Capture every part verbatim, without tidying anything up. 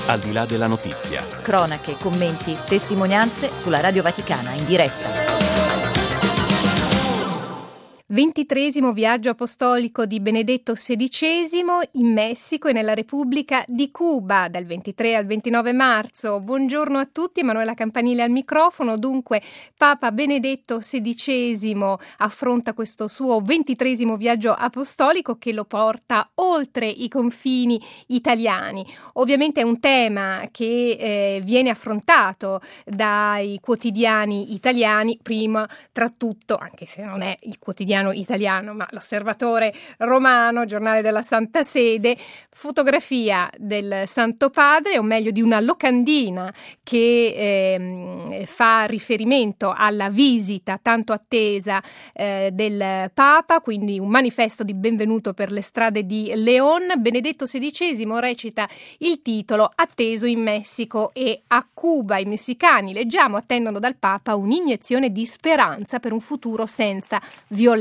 Al di là della notizia. Cronache, commenti, testimonianze sulla Radio Vaticana in diretta. Ventitresimo viaggio apostolico di Benedetto sedicesimo in Messico e nella Repubblica di Cuba dal ventitré al ventinove marzo. Buongiorno a tutti, Emanuela Campanile al microfono. Dunque, Papa Benedetto sedicesimo affronta questo suo ventitresimo viaggio apostolico che lo porta oltre i confini italiani. Ovviamente è un tema che eh, viene affrontato dai quotidiani italiani, prima tra tutto, anche se non è il quotidiano italiano, ma l'Osservatore Romano, giornale della Santa Sede, fotografia del Santo Padre, o meglio di una locandina che eh, fa riferimento alla visita tanto attesa eh, del Papa, quindi un manifesto di benvenuto per le strade di León. Benedetto sedicesimo recita il titolo "Atteso in Messico e a Cuba". I messicani, leggiamo, attendono dal Papa un'iniezione di speranza per un futuro senza violenza.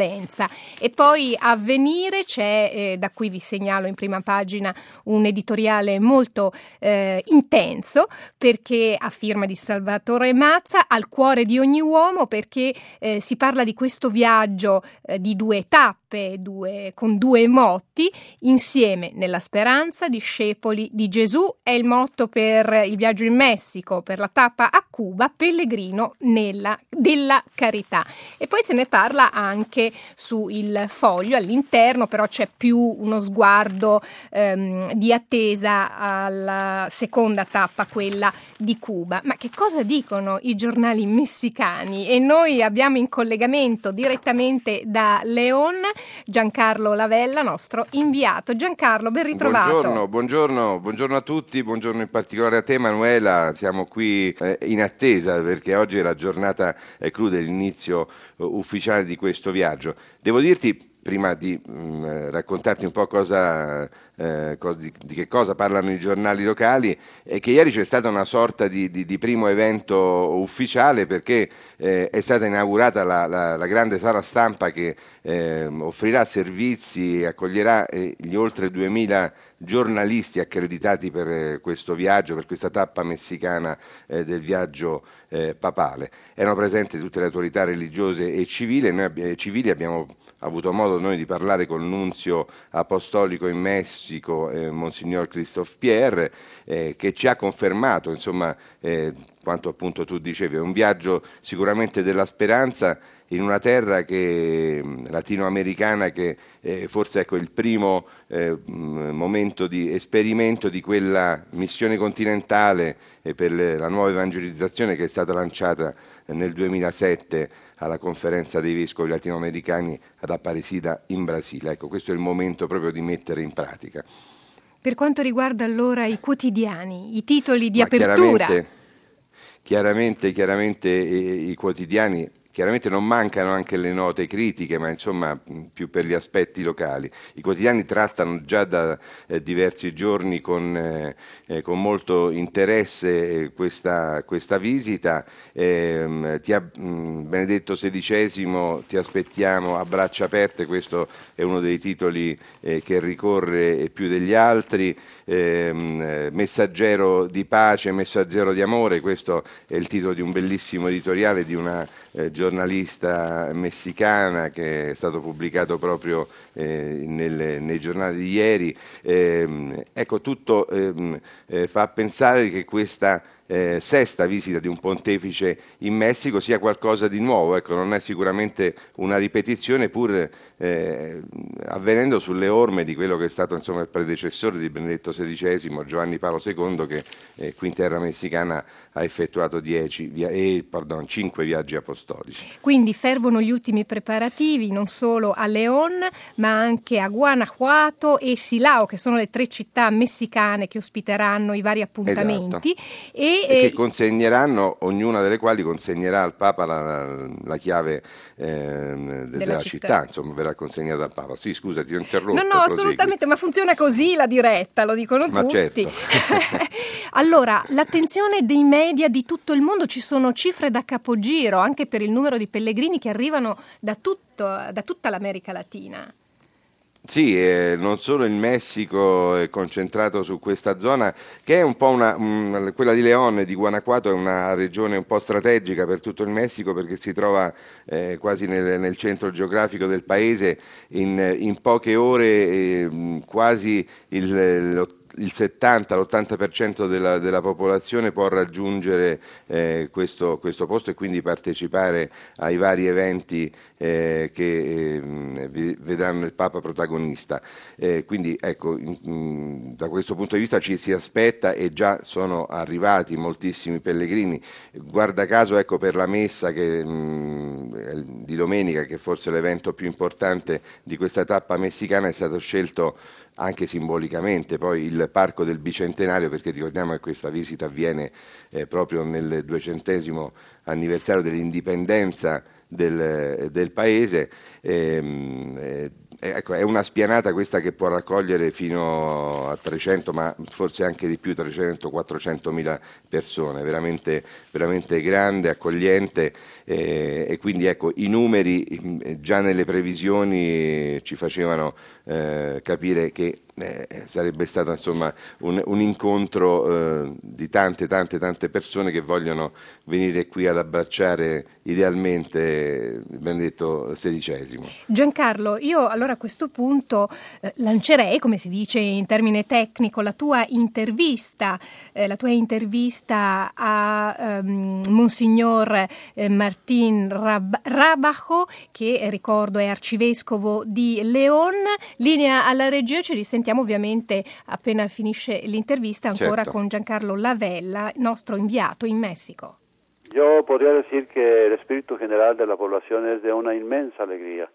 E poi Avvenire c'è, eh, da qui vi segnalo in prima pagina un editoriale molto eh, intenso, perché a firma di Salvatore Mazza, al cuore di ogni uomo, perché eh, si parla di questo viaggio eh, di due tappe, due, con due motti, insieme nella speranza, discepoli di Gesù. È il motto per il viaggio in Messico, per la tappa a Cuba, pellegrino nella, della carità. E poi se ne parla anche su Il Foglio, all'interno però c'è più uno sguardo ehm, di attesa alla seconda tappa, quella di Cuba. Ma che cosa dicono i giornali messicani? E noi abbiamo in collegamento direttamente da León Giancarlo Lavella, nostro inviato. Giancarlo, ben ritrovato. Buongiorno, buongiorno, buongiorno a tutti, buongiorno in particolare a te Manuela. Siamo qui eh, in attesa perché oggi è la giornata eh, clou dell'inizio eh, ufficiale di questo viaggio. Devo dirti, prima di mh, raccontarti un po' cosa, eh, cosa, di, di che cosa parlano i giornali locali, è che ieri c'è stata una sorta di, di, di primo evento ufficiale, perché eh, è stata inaugurata la, la, la grande sala stampa che eh, offrirà servizi e accoglierà eh, gli oltre duemila giornalisti accreditati per eh, questo viaggio, per questa tappa messicana eh, del viaggio eh, papale. Erano presenti tutte le autorità religiose e civili, noi, eh, civili abbiamo avuto modo noi di parlare col nunzio apostolico in Messico, eh, Monsignor Christophe Pierre, eh, che ci ha confermato, insomma, eh, quanto appunto tu dicevi, è un viaggio sicuramente della speranza in una terra che, latinoamericana, che eh, forse ecco il primo eh, momento di esperimento di quella missione continentale eh, per le, la nuova evangelizzazione che è stata lanciata eh, nel duemilasette alla conferenza dei vescovi latinoamericani ad Aparecida in Brasile. Ecco, questo è il momento proprio di mettere in pratica. Per quanto riguarda allora i quotidiani, i titoli di Ma apertura. Chiaramente, chiaramente, chiaramente i, i quotidiani chiaramente non mancano anche le note critiche, ma insomma più per gli aspetti locali. I quotidiani trattano già da eh, diversi giorni con, eh, eh, con molto interesse eh, questa, questa visita. Eh, ti ha, mh, Benedetto sedicesimo, ti aspettiamo a braccia aperte, questo è uno dei titoli eh, che ricorre più degli altri. Eh, messaggero di pace, messaggero di amore, questo è il titolo di un bellissimo editoriale di una eh, giornalista messicana che è stato pubblicato proprio eh, nel, nei giornali di ieri. Eh, ecco, tutto eh, eh, fa pensare che questa Eh, sesta visita di un pontefice in Messico sia qualcosa di nuovo, ecco, non è sicuramente una ripetizione, pur eh, avvenendo sulle orme di quello che è stato, insomma, il predecessore di Benedetto sedicesimo, Giovanni Paolo secondo, che eh, qui in terra messicana ha effettuato dieci via- eh, pardon, cinque viaggi apostolici. Quindi fervono gli ultimi preparativi non solo a León ma anche a Guanajuato e Silao, che sono le tre città messicane che ospiteranno i vari appuntamenti. Esatto. E, e che consegneranno, ognuna delle quali consegnerà al Papa la, la chiave eh, de, della, della città. città, insomma verrà consegnata al Papa. Sì, scusa, ti ho interrotto. No, no, prosegui. Assolutamente, ma funziona così la diretta, lo dicono ma tutti. Certo. Allora, l'attenzione dei media di tutto il mondo, ci sono cifre da capogiro anche per il numero di pellegrini che arrivano da, tutto, da tutta l'America Latina. Sì, eh, non solo il Messico è concentrato su questa zona, che è un po' una, un, quella di León, di Guanajuato, è una regione un po' strategica per tutto il Messico perché si trova eh, quasi nel, nel centro geografico del paese. In, in poche ore eh, quasi il, lo- il settanta l'ottanta per cento della, della popolazione può raggiungere eh, questo, questo posto e quindi partecipare ai vari eventi eh, che eh, vi- vedranno il Papa protagonista. Eh, quindi ecco, in- in- da questo punto di vista ci si aspetta e già sono arrivati moltissimi pellegrini. Guarda caso, ecco, per la messa che, mh, di domenica, che forse è l'evento più importante di questa tappa messicana, è stato scelto anche simbolicamente poi il Parco del Bicentenario, perché ricordiamo che questa visita avviene eh, proprio nel duecentesimo anniversario dell'indipendenza del, del paese. Ehm, eh, ecco, è una spianata questa che può raccogliere fino a trecento, ma forse anche di più, trecento quattrocento mila persone, veramente, veramente grande, accogliente, eh, e quindi ecco, i numeri eh, già nelle previsioni ci facevano eh, capire che eh, sarebbe stato insomma un, un incontro eh, di tante tante tante persone che vogliono venire qui ad abbracciare idealmente il Benedetto sedicesimo. Giancarlo, io allora a questo punto eh, lancerei, come si dice in termine tecnico, la tua intervista, eh, la tua intervista a ehm, Monsignor eh, Martín Rab- Rabajo, che eh, ricordo è arcivescovo di León. Linea alla regia, ci risentiamo ovviamente appena finisce l'intervista ancora Certo. con Giancarlo Lavella, nostro inviato in Messico. Yo podría decir que el espíritu general de la población es de una inmensa alegría.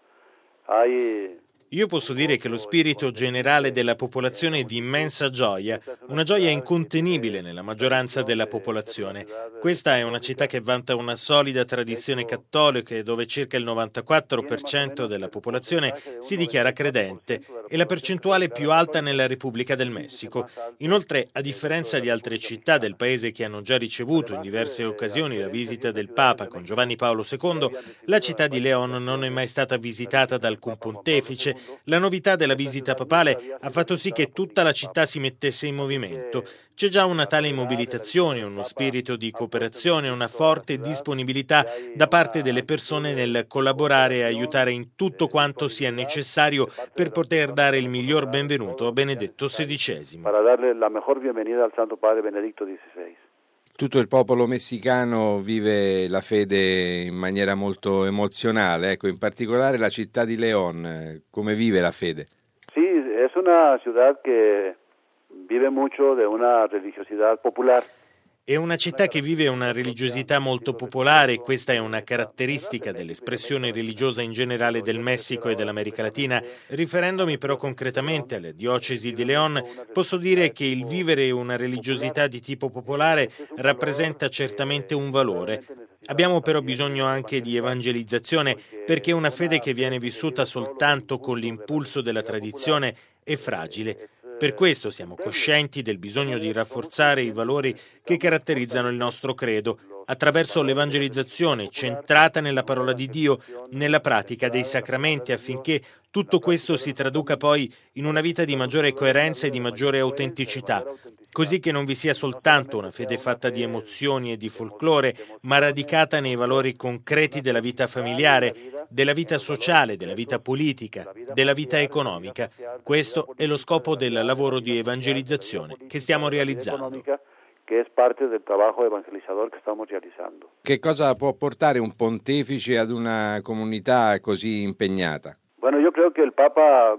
Hay Io posso dire che lo spirito generale della popolazione è di immensa gioia, una gioia incontenibile nella maggioranza della popolazione. Questa è una città che vanta una solida tradizione cattolica e dove circa il novantaquattro per cento della popolazione si dichiara credente, e la percentuale più alta nella Repubblica del Messico. Inoltre, a differenza di altre città del paese che hanno già ricevuto in diverse occasioni la visita del Papa con Giovanni Paolo secondo, la città di León non è mai stata visitata da alcun pontefice. La novità della visita papale ha fatto sì che tutta la città si mettesse in movimento. C'è già una tale mobilitazione, uno spirito di cooperazione, una forte disponibilità da parte delle persone nel collaborare e aiutare in tutto quanto sia necessario per poter dare il miglior benvenuto a Benedetto sedicesimo. para darle la mejor bienvenida al Santo Padre Benedicto dieciséis. Tutto il popolo messicano vive la fede in maniera molto emozionale, ecco, in particolare la città di León, eh, come vive la fede? Sí, es una ciudad que vive mucho de una religiosidad popular. È una città che vive una religiosità molto popolare, e questa è una caratteristica dell'espressione religiosa in generale del Messico e dell'America Latina. Riferendomi però concretamente alla diocesi di León, posso dire che il vivere una religiosità di tipo popolare rappresenta certamente un valore. Abbiamo però bisogno anche di evangelizzazione, perché una fede che viene vissuta soltanto con l'impulso della tradizione è fragile. Per questo siamo coscienti del bisogno di rafforzare i valori che caratterizzano il nostro credo, attraverso l'evangelizzazione centrata nella parola di Dio, nella pratica dei sacramenti, affinché tutto questo si traduca poi in una vita di maggiore coerenza e di maggiore autenticità, così che non vi sia soltanto una fede fatta di emozioni e di folklore, ma radicata nei valori concreti della vita familiare, della vita sociale, della vita politica, della vita economica. Questo è lo scopo del lavoro di evangelizzazione che stiamo realizzando. Que es parte del trabajo evangelizador que estamos realizando. Che cosa può portare un pontefice ad una comunità così impegnata? Bueno, yo creo que el Papa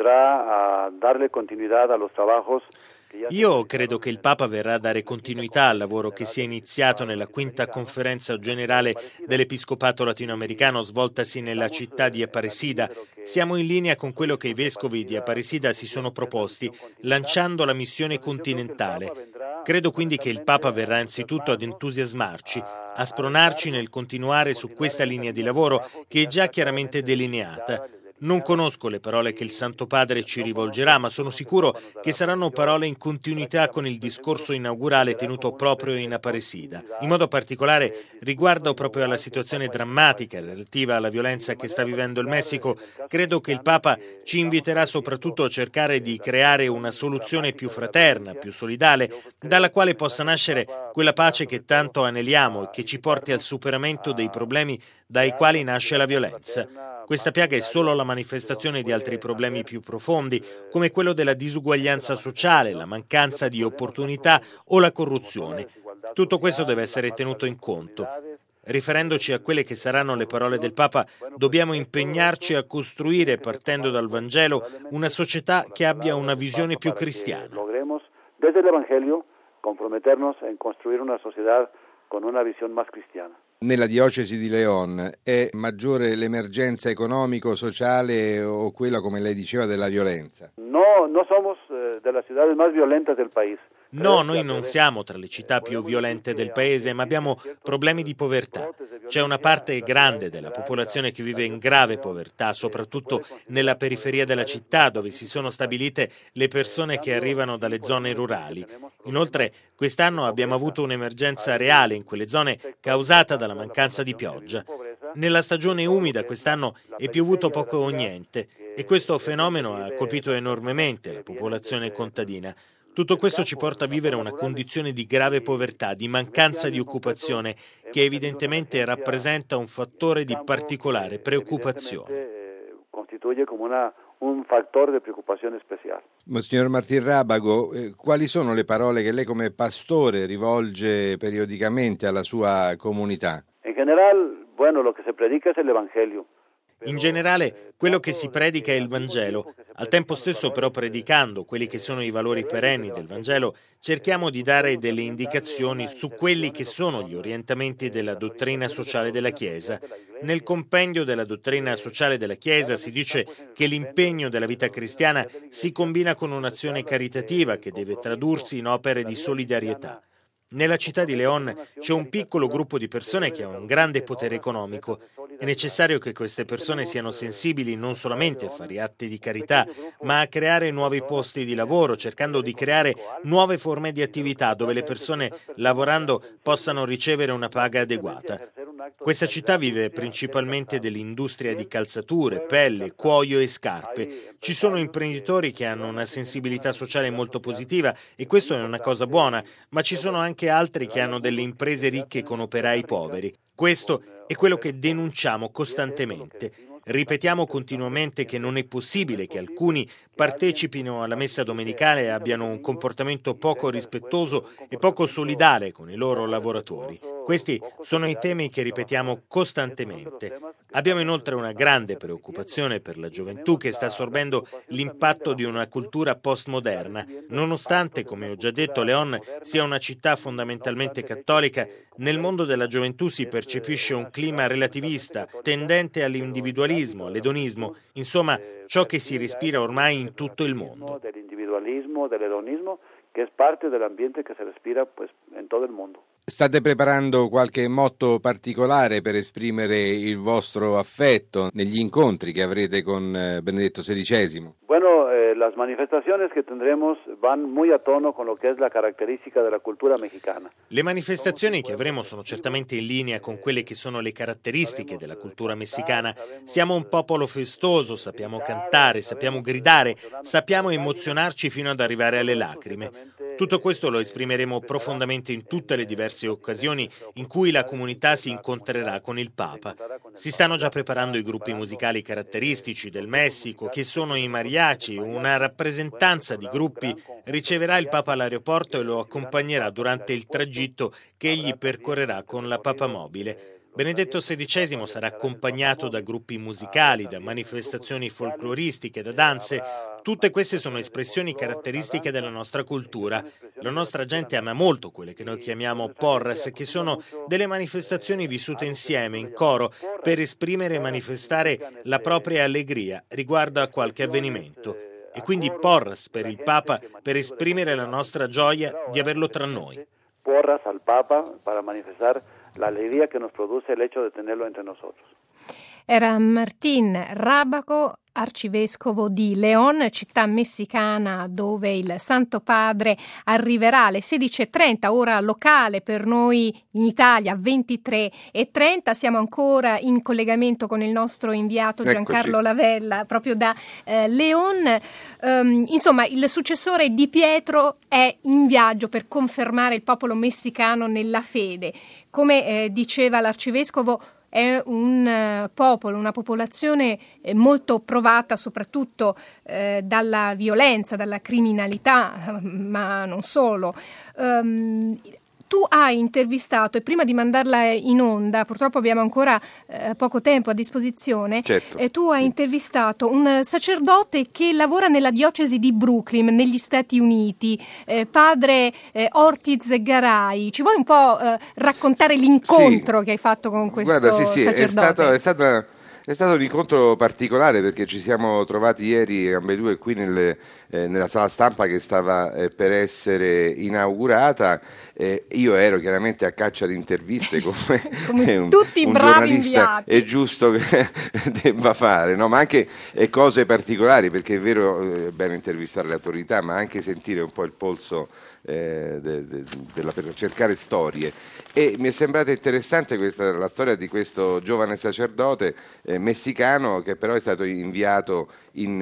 vendrá a darle continuidad a los trabajos. Io credo che il Papa verrà a dare continuità al lavoro che si è iniziato nella quinta conferenza generale dell'Episcopato latinoamericano svoltasi nella città di Aparecida. Siamo in linea con quello che i vescovi di Aparecida si sono proposti, lanciando la missione continentale. Credo quindi che il Papa verrà anzitutto ad entusiasmarci, a spronarci nel continuare su questa linea di lavoro che è già chiaramente delineata. Non conosco le parole che il Santo Padre ci rivolgerà, ma sono sicuro che saranno parole in continuità con il discorso inaugurale tenuto proprio in Aparecida. In modo particolare riguardo proprio alla situazione drammatica relativa alla violenza che sta vivendo il Messico, credo che il Papa ci inviterà soprattutto a cercare di creare una soluzione più fraterna, più solidale, dalla quale possa nascere quella pace che tanto aneliamo e che ci porti al superamento dei problemi dai quali nasce la violenza. Questa piaga è solo la manifestazione di altri problemi più profondi, come quello della disuguaglianza sociale, la mancanza di opportunità o la corruzione. Tutto questo deve essere tenuto in conto. Riferendoci a quelle che saranno le parole del Papa, dobbiamo impegnarci a costruire, partendo dal Vangelo, una società che abbia una visione più cristiana. Desde el Evangelio, comprometernos en construir una sociedad con una visión más cristiana. Nella diocesi di León è maggiore l'emergenza economico-sociale o quella, come lei diceva, della violenza? No, no somos eh, de las ciudades más violentas del país. No, noi non siamo tra le città più violente del paese, ma abbiamo problemi di povertà. C'è una parte grande della popolazione che vive in grave povertà, soprattutto nella periferia della città, dove si sono stabilite le persone che arrivano dalle zone rurali. Inoltre, quest'anno abbiamo avuto un'emergenza reale in quelle zone causata dalla mancanza di pioggia. Nella stagione umida quest'anno è piovuto poco o niente e questo fenomeno ha colpito enormemente la popolazione contadina. Tutto questo ci porta a vivere una condizione di grave povertà, di mancanza di occupazione, che evidentemente rappresenta un fattore di particolare preoccupazione. Costituye come una, un fattore di preoccupazione speciale. Monsignor Martín Rábago, eh, quali sono le parole che lei come pastore rivolge periodicamente alla sua comunità? In generale, bueno, lo che si predica è l'Evangelio. In generale, quello che si predica è il Vangelo. Al tempo stesso, però, predicando quelli che sono i valori perenni del Vangelo, cerchiamo di dare delle indicazioni su quelli che sono gli orientamenti della dottrina sociale della Chiesa. Nel compendio della dottrina sociale della Chiesa si dice che l'impegno della vita cristiana si combina con un'azione caritativa che deve tradursi in opere di solidarietà. Nella città di León c'è un piccolo gruppo di persone che ha un grande potere economico. È necessario che queste persone siano sensibili non solamente a fare atti di carità, ma a creare nuovi posti di lavoro, cercando di creare nuove forme di attività dove le persone lavorando possano ricevere una paga adeguata. Questa città vive principalmente dell'industria di calzature, pelle, cuoio e scarpe. Ci sono imprenditori che hanno una sensibilità sociale molto positiva e questo è una cosa buona, ma ci sono anche altri che hanno delle imprese ricche con operai poveri. Questo è quello che denunciamo costantemente. Ripetiamo continuamente che non è possibile che alcuni partecipino alla messa domenicale e abbiano un comportamento poco rispettoso e poco solidale con i loro lavoratori. Questi sono i temi che ripetiamo costantemente. Abbiamo inoltre una grande preoccupazione per la gioventù che sta assorbendo l'impatto di una cultura postmoderna. Nonostante, come ho già detto, León sia una città fondamentalmente cattolica, nel mondo della gioventù si percepisce un clima relativista, tendente all'individualismo, all'edonismo, insomma ciò che si respira ormai in tutto il mondo. Dell'individualismo, dell'edonismo, che è parte dell'ambiente che si respira pues, in tutto il mondo. State preparando qualche motto particolare per esprimere il vostro affetto negli incontri che avrete con Benedetto sedicesimo? Bueno, eh, las manifestaciones que tendremos van muy a tono con lo que es la característica de la cultura mexicana. Le manifestazioni che avremo sono certamente in linea con quelle che sono le caratteristiche della cultura messicana. Siamo un popolo festoso, sappiamo cantare, sappiamo gridare, sappiamo emozionarci fino ad arrivare alle lacrime. Tutto questo lo esprimeremo profondamente in tutte le diverse occasioni in cui la comunità si incontrerà con il Papa. Si stanno già preparando i gruppi musicali caratteristici del Messico, che sono i mariachi. Una rappresentanza di gruppi riceverà il Papa all'aeroporto e lo accompagnerà durante il tragitto che egli percorrerà con la papamobile. Benedetto sedicesimo sarà accompagnato da gruppi musicali, da manifestazioni folcloristiche, da danze. Tutte queste sono espressioni caratteristiche della nostra cultura. La nostra gente ama molto quelle che noi chiamiamo porras, che sono delle manifestazioni vissute insieme, in coro, per esprimere e manifestare la propria allegria riguardo a qualche avvenimento. E quindi porras per il Papa, per esprimere la nostra gioia di averlo tra noi. Porras al Papa para manifestar la alegría que nos produce el hecho de tenerlo entre nosotros. Era Martín Rábago, arcivescovo di León, città messicana dove il Santo Padre arriverà alle sedici e trenta, ora locale per noi in Italia ventitré e trenta. Siamo ancora in collegamento con il nostro inviato Giancarlo Eccoci. Lavella proprio da eh, León. Um, insomma, il successore di Pietro è in viaggio per confermare il popolo messicano nella fede. Come eh, diceva l'arcivescovo, è un uh, popolo, una popolazione eh, molto provata soprattutto eh, dalla violenza, dalla criminalità, ma non solo. Um, Tu hai intervistato, e prima di mandarla in onda, purtroppo abbiamo ancora eh, poco tempo a disposizione, certo. e tu hai intervistato un sacerdote che lavora nella diocesi di Brooklyn, negli Stati Uniti, eh, padre eh, Ortiz Garay. Ci vuoi un po' eh, raccontare l'incontro sì. che hai fatto con questo Guarda, sì, sì, sacerdote? È stato, è stata... È stato un incontro particolare perché ci siamo trovati ieri ambedue qui nelle, eh, nella sala stampa che stava eh, per essere inaugurata. Eh, io ero chiaramente a caccia di interviste come, come un, tutti i un bravi giornalista inviati. è giusto che debba fare, no? Ma anche eh, cose particolari, perché è vero, eh, è bene intervistare le autorità, ma anche sentire un po' il polso eh, de, de, della, per cercare storie. E mi è sembrata interessante questa, la storia di questo giovane sacerdote eh, messicano che però è stato inviato in,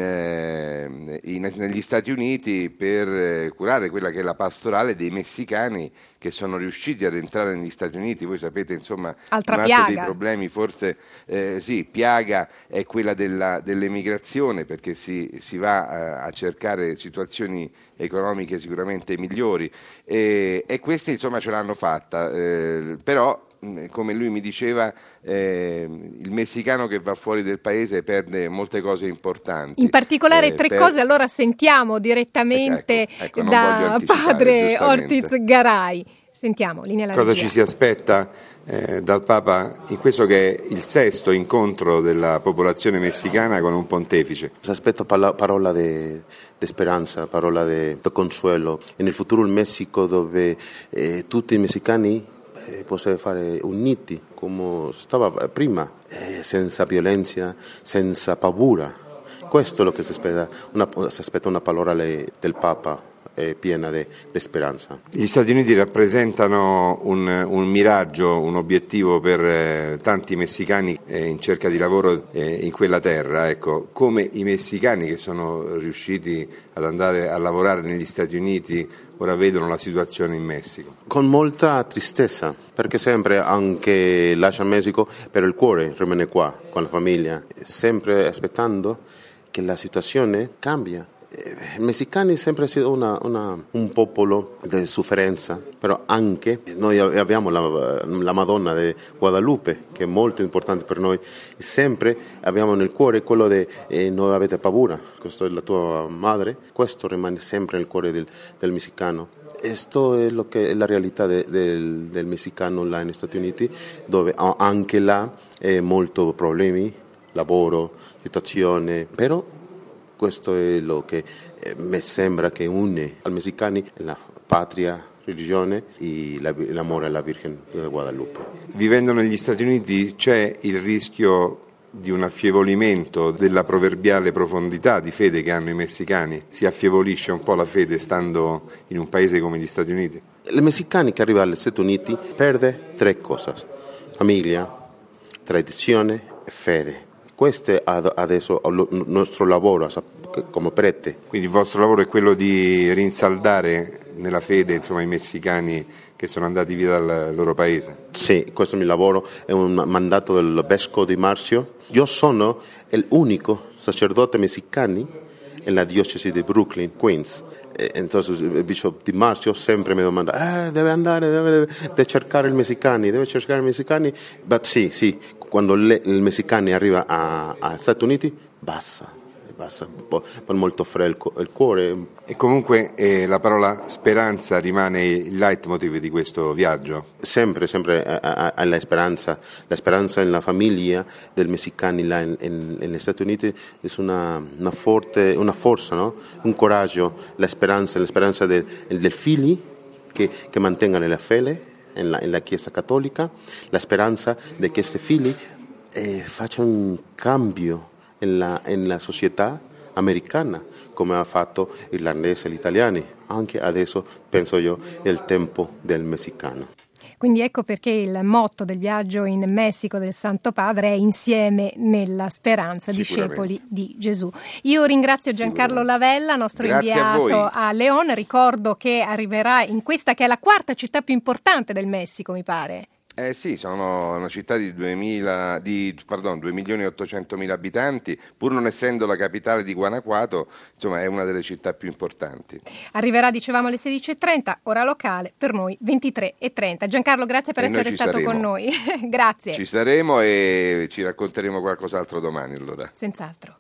eh, in, negli Stati Uniti per eh, curare quella che è la pastorale dei messicani che sono riusciti ad entrare negli Stati Uniti. Voi sapete, insomma, Altra un altro piaga. dei problemi forse eh, sì, piaga è quella della, dell'emigrazione, perché si, si va a, a cercare situazioni economiche sicuramente migliori e, e questi insomma ce l'hanno fatta, eh, però come lui mi diceva, eh, il messicano che va fuori del paese perde molte cose importanti. In particolare eh, tre per... cose, allora sentiamo direttamente ecco, ecco, da padre Ortiz Garay. Sentiamo, linea alla Cosa regia. ci si aspetta eh, dal Papa in questo che è il sesto incontro della popolazione messicana con un pontefice? Si aspetta pala- parola di speranza, parola di consuelo. E nel futuro il Messico dove eh, tutti i messicani eh, possono fare uniti come stava prima, eh, senza violenza, senza paura. Questo è lo che si aspetta, una, si aspetta una parola del Papa piena di speranza. Gli Stati Uniti rappresentano un, un miraggio, un obiettivo per eh, tanti messicani eh, in cerca di lavoro eh, in quella terra. Ecco, come i messicani che sono riusciti ad andare a lavorare negli Stati Uniti ora vedono la situazione in Messico? Con molta tristezza, perché sempre anche lascia Messico, però il cuore rimane qua con la famiglia, sempre aspettando che la situazione cambia. I messicani è sempre stato una, una, un popolo di sofferenza, però anche noi abbiamo la, la Madonna di Guadalupe, che è molto importante per noi, e sempre abbiamo nel cuore quello di eh, non avete paura, questa è la tua madre, questo rimane sempre nel cuore del, del messicano. Questo è, lo che è la realtà de, del, del messicano là negli Stati Uniti, dove anche là è molto problemi, lavoro, situazione, però questo è lo che eh, mi sembra che une ai messicani la patria, religione e la, l'amore alla Virgen di Guadalupe. Vivendo negli Stati Uniti c'è il rischio di un affievolimento della proverbiale profondità di fede che hanno i messicani? Si affievolisce un po' la fede stando in un paese come gli Stati Uniti? I messicani che arrivano agli Stati Uniti perdono tre cose: famiglia, tradizione e fede. Questo è adesso il nostro lavoro come prete. Quindi il vostro lavoro è quello di rinsaldare nella fede, insomma, i messicani che sono andati via dal loro paese? Sì, questo è il mio lavoro, è un mandato del vescovo di Marcio. Io sono l'unico sacerdote messicano nella diocesi di Brooklyn, Queens. Entonces il bishop Di Marcio sempre mi domanda, eh, deve andare, deve, deve cercare i messicani, deve cercare i messicani. Ma sì, sì, quando le, il messicano arriva agli Stati Uniti, basta, basta, per molto freddo il cuore. E comunque eh, la parola speranza rimane il leitmotiv di questo viaggio? Sempre, sempre eh, la speranza, la speranza nella famiglia del messicano là in, in, negli Stati Uniti è una, una, forte, una forza, no? Un coraggio, la speranza, la speranza del, del figli che, che mantengano la fede nella, nella Chiesa Cattolica, la speranza di questi figli eh, faccia un cambio nella, nella società americana, come ha fatto l'irlandese e gli italiani. Anche adesso, penso io, è il tempo del messicano. Quindi ecco perché il motto del viaggio in Messico del Santo Padre è insieme nella speranza, discepoli di Gesù. Io ringrazio Giancarlo Lavella, nostro Grazie inviato a, a León. Ricordo che arriverà in questa che è la quarta città più importante del Messico, mi pare. Eh sì, sono una città di, duemila, di pardon, due milioni e ottocentomila abitanti, pur non essendo la capitale di Guanajuato, insomma è una delle città più importanti. Arriverà, dicevamo, alle sedici e trenta, ora locale, per noi ventitré e trenta. Giancarlo, grazie per e essere stato saremo. con noi. Grazie. Ci saremo e ci racconteremo qualcos'altro domani allora. Senz'altro.